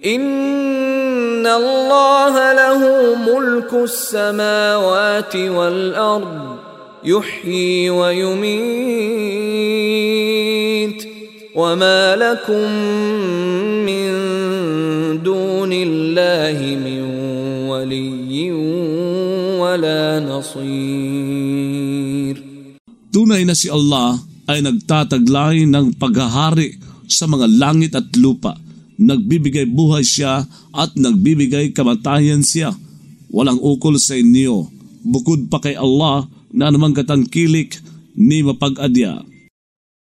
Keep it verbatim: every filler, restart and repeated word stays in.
Inna Allah lahu mulku as-samawati wal-ard, yuhyi wa yumit, wa ma lakum min dunillahi min waliyyin wala nasir. Tunay na si Allah ay nagtataglay ng paghahari sa mga langit at lupa. Nagbibigay buhay siya at nagbibigay kamatayan siya. Walang ukol sa inyo, bukod pa kay Allah na anumang katangkilik ni mapag-adya.